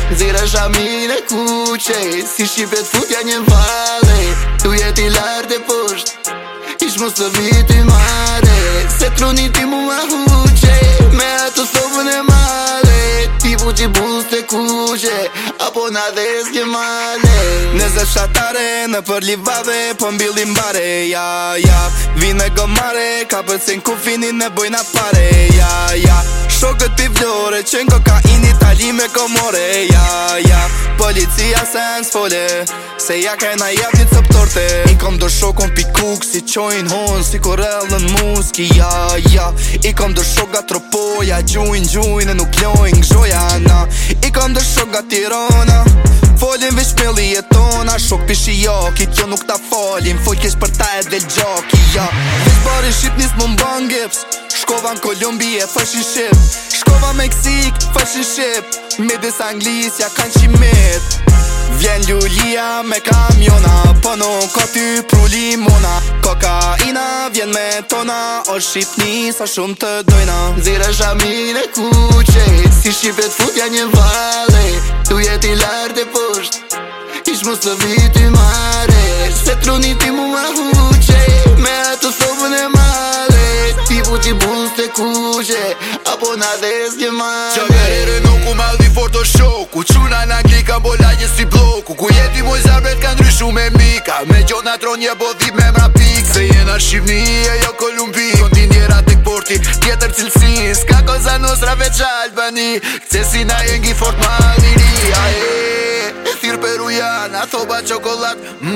Zira shamin e kuqe, si shqipet futja një vale. Tu jeti lartë e posht, ish mos të viti mare. Se truni ti mua huqe, me ato thobën e male. Ti fuqi buz të kuqe, apo na dhes një male. Nëzë fshatare, në për livave, po mbillim bare. Ja, ja, vine gomare, ka përcin kufinin e bojna pare. Ja, ja, shokët pivlore, qen kokain Itali me komore. Ja, ja, policia sen s'fole, se ja kajna jap një cëp torte. I kom do shokon pikuk, si qojnë hon, si korellën muski. Ja, ja, i kom do shok ga tropoja, gjujnë e nuk lojnë gjoja na. I kom do shok ga Tirana, folin vish melli e tona. Shok pishi jakit, jo nuk ta falin, folkis për ta e del gjaki. Ja, vish bari shqip nis më mban gips, shkova në Kolumbi e fëshin shqip, shkova Meksik, fëshin shqip, midis Anglis ja kanë qimit. Vjen Ljulia me kamiona, po nuk ka ty pru limona. Kokaina vjen me tona, o Shqipni sa shumë të dojna. Zira shamin e kuqe, si shqipet futja një vale. Tu jeti lartë e posht, ish mos të viti mare. Se truni ti mua huqe, me ato thobën e male. Ti fuqi buz të kuqe, apo na dhes një male. Qa verere nuk u maldi fort o shoku, quna na klika bola një si bloku. Ku jeti moj zarbet ka ndryshu me mika, me gjona tron një bodhi me mra pik. Se jena Shqipni e jo Kolumbi, kontinjera tek porti, tjetër cilësi. Ska koza nostra veç Albani, këcesi na jengi fort maliri. Ae, thirë perujana, thoba qokolat,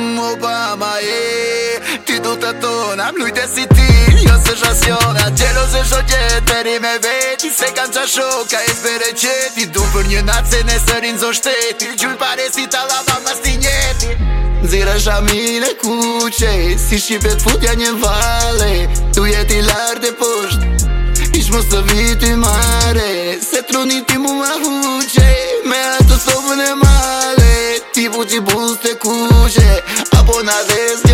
Obama ti du të tona, mlujte si ti, jo se shasjona. Gjelo se shogjet, peri me veti, se kam qa shoka e zbere qeti. Du për një natë se në sërin zon shteti, gjull pare si talaba mas ti njeti. Zira shamin e kuqe, si shqipet futja një vale. Tu jeti lartë e posht, ish mos të viti mare. Se truni ti mua huqe, me ato thobën e male. Ti fuqi buz të kuqe, apo na dhes një